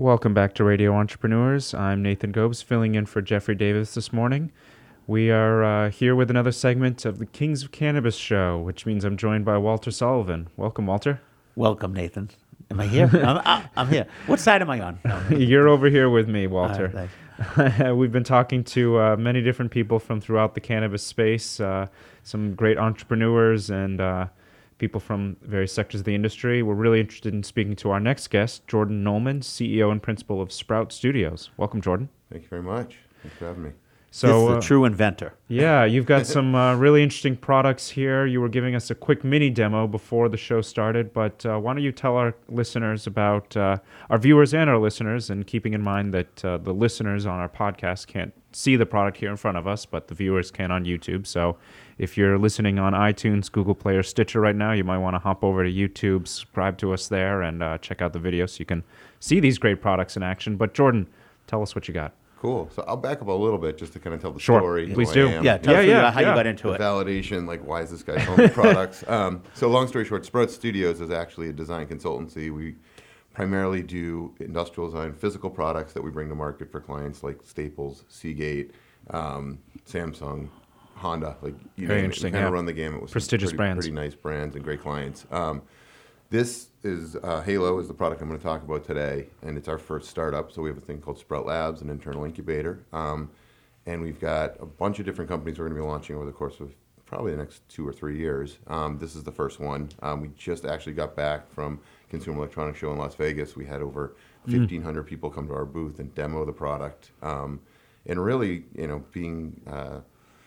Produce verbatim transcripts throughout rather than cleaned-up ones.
Welcome back to Radio Entrepreneurs. I'm Nathan Gobes, filling in for Jeffrey Davis this morning. We are uh, here with another segment of the Kings of Cannabis show, which means I'm joined by Walter Sullivan. Welcome, Walter. Welcome, Nathan. Am I here? I'm, I'm here. What side am I on? No. You're over here with me, Walter. Right, We've been talking to uh, many different people from throughout the cannabis space, uh, some great entrepreneurs and uh, people from various sectors of the industry. We're really interested in speaking to our next guest, Jordan Nolman, C E O and principal of Sprout Studios. Welcome, Jordan. Thank you very much. Thanks for having me. So, this is the uh, true inventor. Yeah, you've got some uh, really interesting products here. You were giving us a quick mini demo before the show started, but uh, why don't you tell our listeners about, uh, our viewers and our listeners, and keeping in mind that uh, the listeners on our podcast can't see the product here in front of us, but the viewers can on YouTube. So if you're listening on iTunes, Google Play, or Stitcher right now, you might want to hop over to YouTube, subscribe to us there, and uh, check out the video so you can see these great products in action. But Jordan, tell us what you got. Cool. So I'll back up a little bit just to kind of tell the sure. story. Please who do. I am. Yeah, tell yeah, us yeah, how yeah. you got into the it. Validation, like why is this guy selling products? Um, so long story short, Sprout Studios is actually a design consultancy. We primarily do industrial design, physical products that we bring to market for clients like Staples, Seagate, um, Samsung, Honda. Like you Very name interesting. it. We kind yeah. of run the gamut with prestigious some pretty, brands. pretty nice brands and great clients. Um, This is uh, Halo is the product I'm going to talk about today, and it's our first startup. So we have a thing called Sprout Labs, an internal incubator, um, and we've got a bunch of different companies we're going to be launching over the course of probably the next two or three years. Um, this is the first one. Um, we just actually got back from Consumer Electronics Show in Las Vegas. We had over fifteen hundred mm. people come to our booth and demo the product, um, and really, you know, being, uh,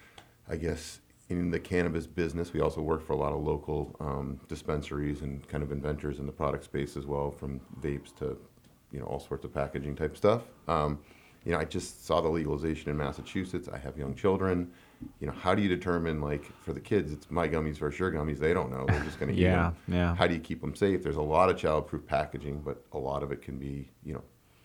I guess, in the cannabis business, we also work for a lot of local um, dispensaries and kind of inventors in the product space as well, from vapes to, you know, all sorts of packaging type stuff. Um, you know, I just saw the legalization in Massachusetts. I have young children. You know, how do you determine, like, for the kids, it's my gummies versus your gummies? They don't know. They're just going to eat yeah, them. Yeah. How do you keep them safe? There's a lot of child-proof packaging, but a lot of it can be, you know,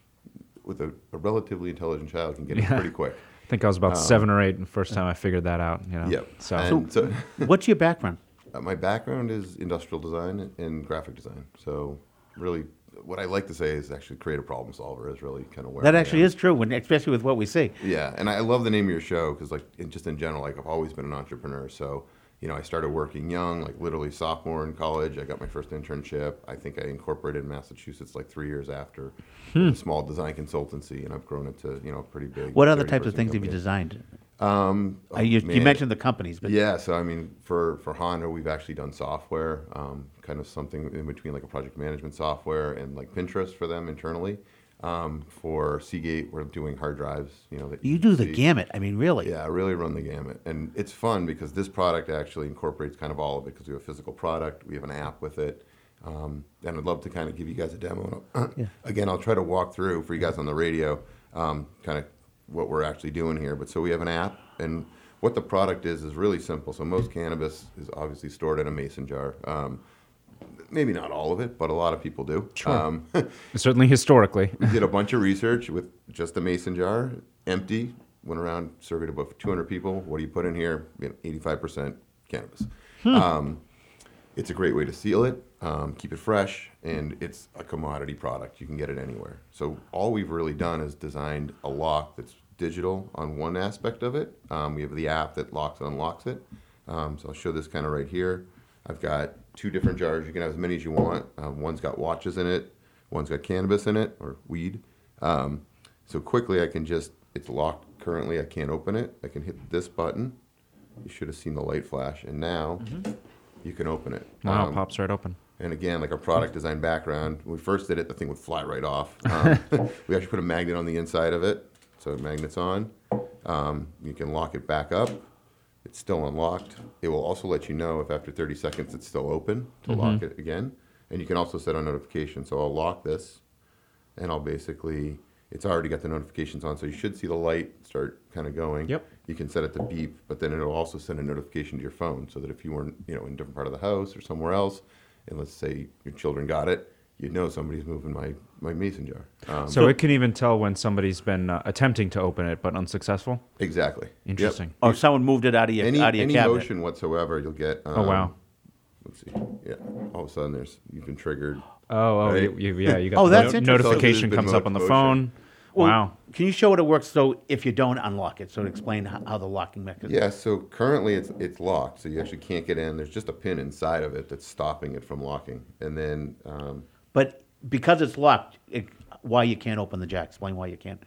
with a, a relatively intelligent child can get yeah. it pretty quick. I think I was about um, seven or eight the first time I figured that out. You know? Yep. So, and so what's your background? Uh, my background is industrial design and graphic design. So really, what I like to say is actually creative problem solver is really kind of where that I actually am. is true, when, especially with what we see. Yeah, and I love the name of your show because, like, in, just in general, like I've always been an entrepreneur. So, you know, I started working young, like literally sophomore in college. I got my first internship. I think I incorporated in Massachusetts like three years after hmm. a small design consultancy, and I've grown it to, you know, pretty big. What other types of things company. have you designed? Um, oh, you, you mentioned the companies, but yeah. So I mean, for for Honda, we've actually done software, um, kind of something in between like a project management software and like Pinterest for them internally. Um, for Seagate, we're doing hard drives. You know, that you, you do the see. gamut. I mean, really. Yeah, I really run the gamut, and it's fun because this product actually incorporates kind of all of it because we have a physical product, we have an app with it, um, and I'd love to kind of give you guys a demo. Yeah. Again, I'll try to walk through for you guys on the radio, um, kind of what we're actually doing here. But so we have an app, and what the product is is really simple. So most cannabis is obviously stored in a mason jar. Um, maybe not all of it, but a lot of people do. Sure. Um, Certainly historically. We did a bunch of research with just a mason jar, empty, went around, surveyed about two hundred people. What do you put in here? You know, eighty-five percent cannabis. Hmm. Um, it's a great way to seal it, um, keep it fresh, and it's a commodity product. You can get it anywhere. So all we've really done is designed a lock that's digital on one aspect of it. Um, we have the app that locks and unlocks it. Um, so I'll show this kind of right here. I've got two different jars. You can have as many as you want. Um, one's got watches in it. One's got cannabis in it, or weed. Um, so quickly I can just, it's locked currently. I can't open it. I can hit this button. You should have seen the light flash. And now mm-hmm. you can open it. Wow, um, pops right open. And again, like our product design background, when we first did it, the thing would fly right off. Um, we actually put a magnet on the inside of it. So the magnet's on. Um, you can lock it back up. It's still unlocked. It will also let you know if after thirty seconds it's still open to mm-hmm. lock it again. And you can also set a notification. So I'll lock this, and I'll basically, it's already got the notifications on. So you should see the light start kind of going. Yep. You can set it to beep, but then it'll also send a notification to your phone so that if you weren't, you know, in a different part of the house or somewhere else, and let's say your children got it, you'd know somebody's moving my, my mason jar. Um, so it can even tell when somebody's been uh, attempting to open it but unsuccessful? Exactly. Interesting. Yep. Or someone moved it out of your, any, out of your any cabinet. motion whatsoever, you'll get... Um, oh, wow. let's see. Yeah, all of a sudden there's you've been triggered. Oh, oh, Right? you, you, yeah, you got Oh, the that's no- interesting. notification So there's comes been up on the motion. phone. Well, Wow. Can you show what it works so if you don't unlock it? So to explain how, how the locking mechanism. Yeah, so currently it's it's locked, so you actually can't get in. There's just a pin inside of it that's stopping it from locking, and then um, But because it's locked, it, why you can't open the jack? Explain why you can't.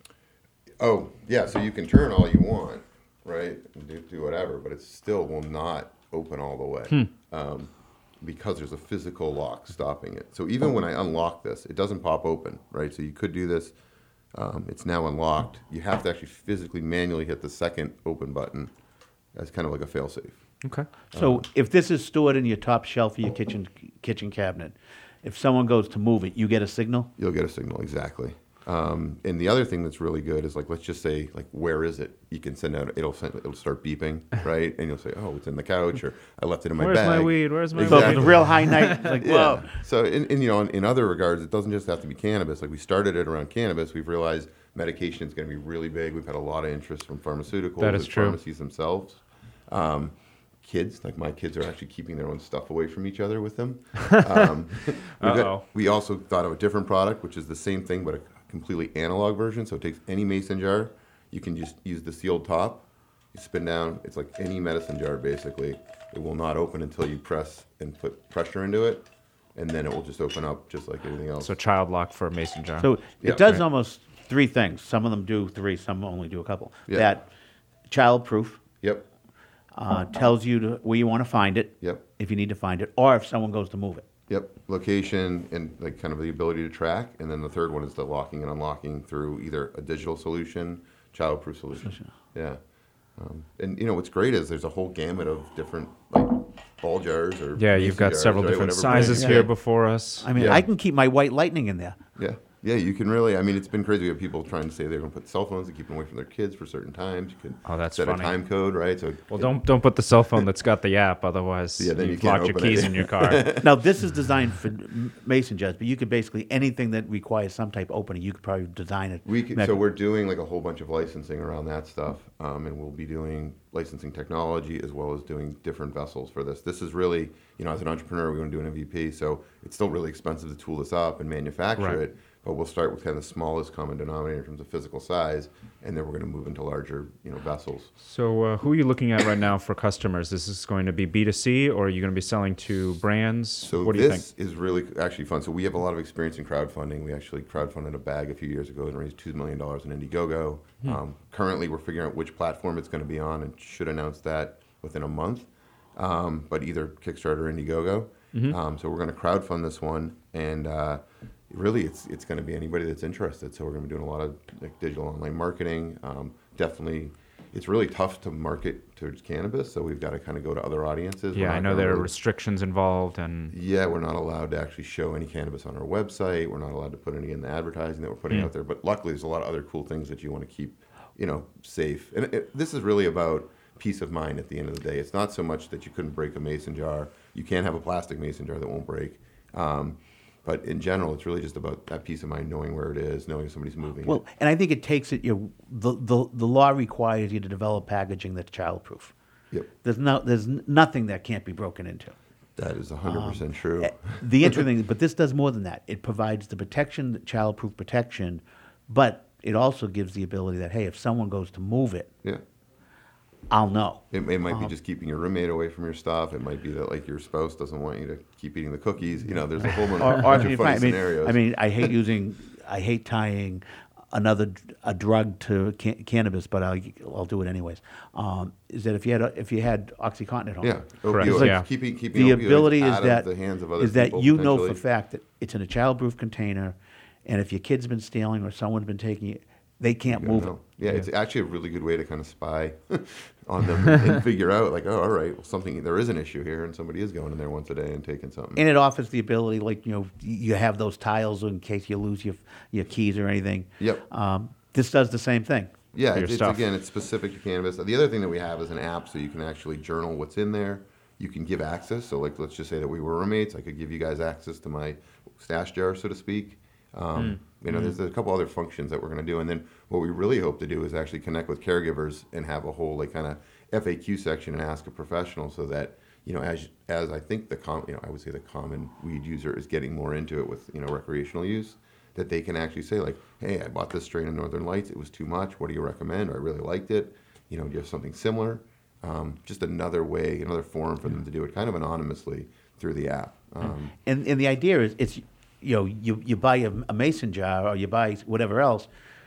oh yeah, so you can turn all you want, right, and do, do whatever, but it still will not open all the way um, because there's a physical lock stopping it. So even when I unlock this, it doesn't pop open, right? So you could do this. Um, it's now unlocked. You have to actually physically manually hit the second open button as kind of like a failsafe. Okay. So if this is stored in your top shelf of your kitchen kitchen cabinet, if someone goes to move it, you get a signal? You'll get a signal, exactly. Um, and the other thing that's really good is like, let's just say, like, where is it? You can send out, it'll send, it'll start beeping, right? And you'll say, oh, it's in the couch, or I left it in my Where's bag. my weed? Where's my So if weed? it's a real high night, it's like, whoa. Yeah. So, in, in, you know, in, in other regards, it doesn't just have to be cannabis. Like, we started it around cannabis. We've realized medication is going to be really big. We've had a lot of interest from pharmaceuticals That is and true. pharmacies themselves. Um, kids, like my kids, are actually keeping their own stuff away from each other with them. Um, we've got- Uh-oh. we also thought of a different product, which is the same thing, but a completely analog version. So it takes any mason jar. You can just use the sealed top. You spin down. It's like any medicine jar, basically. It will not open until you press and put pressure into it, and then it will just open up just like anything else. So child lock for a mason jar. So Yeah, it does right. almost three things. Some of them do three, some only do a couple. Yeah. That child-proof Yep. uh, tells you to, where you want to find it, Yep. if you need to find it, or if someone goes to move it. Yep, location and like kind of the ability to track, and then the third one is the locking and unlocking through either a digital solution, childproof solution. Yeah, um, and you know what's great is there's a whole gamut of different like ball jars or yeah, mason you've got jars, several right? different Whatever brand sizes you here pick. before us. I mean, Yeah. I can keep my white lightning in there. Yeah, yeah, you can really. I mean, it's been crazy. We have people trying to say they're going to put cell phones to keep them away from their kids for certain times. You can Oh, that's set funny. a time code, right? So Well, don't don't put the cell phone that's got the app, otherwise Yeah, then you you've can't locked your open it. keys in your car. Now, this is designed for m- mason jars, but you could basically, anything that requires some type of opening, you could probably design it. We can, Mech- so we're doing like a whole bunch of licensing around that stuff, um, and we'll be doing licensing technology as well as doing different vessels for this. This is really, you know, as an entrepreneur, we want to do an M V P, so it's still really expensive to tool this up and manufacture Right. it. But we'll start with kind of the smallest common denominator in terms of physical size, and then we're going to move into larger, you know, vessels. So uh, who are you looking at right now for customers? Is this going to be B two C, or are you going to be selling to brands? So what do you think? this is really actually fun. So we have a lot of experience in crowdfunding. We actually crowdfunded a bag a few years ago and raised two million dollars in Indiegogo. Hmm. Um, currently, we're figuring out which platform it's going to be on and should announce that within a month, um, but either Kickstarter or Indiegogo. Mm-hmm. Um, so we're going to crowdfund this one, and uh, really it's it's going to be anybody that's interested. So we're going to be doing a lot of like, digital online marketing. Um, definitely, it's really tough to market towards cannabis, so we've got to kind of go to other audiences. We're Yeah, I not know gonna there are really- restrictions involved, and yeah, we're not allowed to actually show any cannabis on our website. We're not allowed to put any in the advertising that we're putting Mm. out there. But luckily, there's a lot of other cool things that you want to keep, you know, safe. And it, this is really about peace of mind at the end of the day. It's not so much that you couldn't break a mason jar. You can't have a plastic mason jar that won't break. Um, but in general, it's really just about that peace of mind, knowing where it is, knowing if somebody's moving Well, it. and I think it takes it, you know, the, the, the law requires you to develop packaging that's childproof. Yep, There's no, there's n- nothing that can't be broken into. that is one hundred percent true. Eh, The interesting thing, but this does more than that. It provides the protection, the childproof protection, but it also gives the ability that, hey, if someone goes to move it, Yeah. I'll know. It, it might be Uh-huh. just keeping your roommate away from your stuff. It might be that like your spouse doesn't want you to keep eating the cookies. You know, there's a whole bunch Or, or bunch if of you funny find- I mean, scenarios. I mean, I hate using, I hate tying another d- a drug to ca- cannabis, but I'll, I'll do it anyways. Um, is that if you had a, if you had OxyContin at home? yeah, Correct. opioids, Like, yeah. keeping keeping The opioids ability is out that of the hands of other is that people, you know for potentially. fact that it's in a childproof container, and if your kid's been stealing or someone's been taking it, they can't You don't move know. it. Yeah, it's actually a really good way to kind of spy on them and, and figure out like, oh, all right, well, something there is an issue here, and somebody is going in there once a day and taking something. And it offers the ability, like, you know, you have those tiles in case you lose your your keys or anything. Yep. Um, this does the same thing. Yeah, for your it's, it's stuff. again, it's specific to cannabis. The other thing that we have is an app, so you can actually journal what's in there. You can give access. So, like, let's just say that we were roommates. I could give you guys access to my stash jar, so to speak. Um, You know, there's a couple other functions that we're going to do, and then what we really hope to do is actually connect with caregivers and have a whole like kind of F A Q section and ask a professional, so that you know, as as I think the com, you know, I would say the common weed user is getting more into it with, you know, recreational use, that they can actually say like, hey, I bought this strain of Northern Lights. It was too much. What do you recommend? Or I really liked it. You know, do you have something similar? Um, just another way, another forum for them to do it, kind of anonymously through the app. Um, And and the idea is, it's, you know, you, you buy a, a mason jar or you buy whatever else,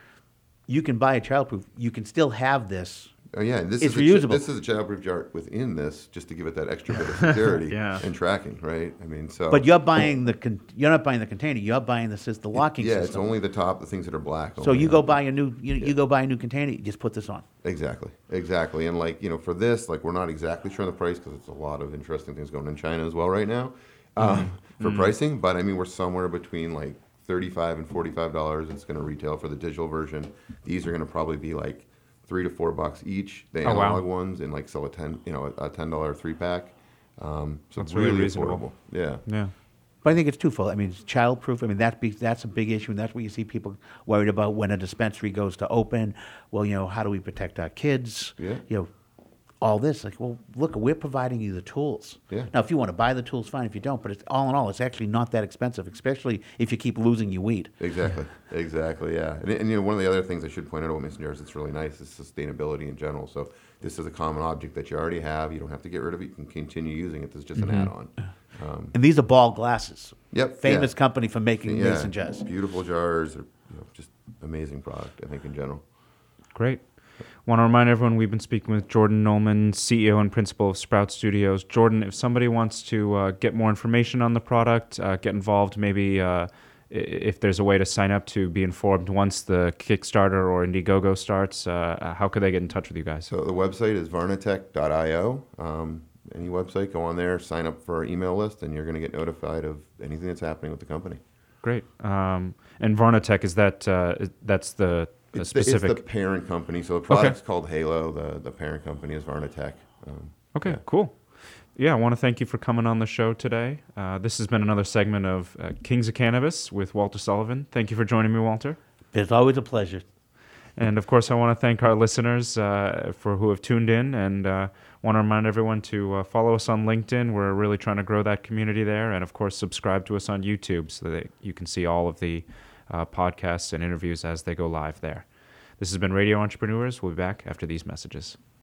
you can buy a childproof. You can still have this. Oh yeah, and this It's is a, reusable. ch- this is a childproof jar within this, just to give it that extra bit of security Yeah. and tracking, right? I mean, so. But you're buying the con- you're not buying the container. You're buying the sys- the locking yeah, system. it's only the top, the things that are black. So only you go on- buy a new you, you go buy a new container. You just put this on. Exactly, exactly, and like you know, for this, like we're not exactly sure on the price because it's a lot of interesting things going on in China as well right now um, for pricing. But I mean, we're somewhere between like thirty-five and forty-five dollars. It's going to retail for the digital version. These are going to probably be like three to four bucks each. The Oh, wow. analog ones, and like sell a ten, you know, a, a ten dollar three pack. Um, so That's it's really really, reasonable. affordable. Yeah. Yeah. But I think it's twofold. I mean, it's childproof. I mean, that be, that's a big issue, and that's what you see people worried about when a dispensary goes to open. Well, you know, how do we protect our kids? Yeah. You know, all this. Like, well, look, we're providing you the tools. Yeah. Now, if you want to buy the tools, fine. If you don't, but it's all in all, it's actually not that expensive, especially if you keep losing your weed. Exactly. Exactly. Yeah. And, and you know, one of the other things I should point out about mason jars that's really nice is sustainability in general. So this is a common object that you already have. You don't have to get rid of it. You can continue using it. This is just an add-on. Um, And these are Ball glasses. Yep, Famous yeah. company for making yeah. mason jars. Beautiful jars. Or, you know, just amazing product. I think in general. Great. Want to remind everyone we've been speaking with Jordan Nolman, C E O and principal of Sprout Studios. Jordan, if somebody wants to uh, get more information on the product, uh, get involved, maybe uh, i- if there's a way to sign up to be informed once the Kickstarter or Indiegogo starts, uh, how could they get in touch with you guys? So the website is varnatech dot io. Um, any website, go on there, sign up for our email list, and you're going to get notified of anything that's happening with the company. Great. Um, and Varnatech, is that uh, is- that's the, the It's the, it's specific? the parent company. So the product's called Halo. The, the parent company is Varnatech. Um, Okay, yeah. cool. Yeah, I want to thank you for coming on the show today. Uh, this has been another segment of uh, Kings of Cannabis with Walter Sullivan. Thank you for joining me, Walter. It's always a pleasure. And of course, I want to thank our listeners uh, for who have tuned in, and uh, want to remind everyone to uh, follow us on LinkedIn. We're really trying to grow that community there, and of course, subscribe to us on YouTube so that you can see all of the uh, podcasts and interviews as they go live there. This has been Radio Entrepreneurs. We'll be back after these messages.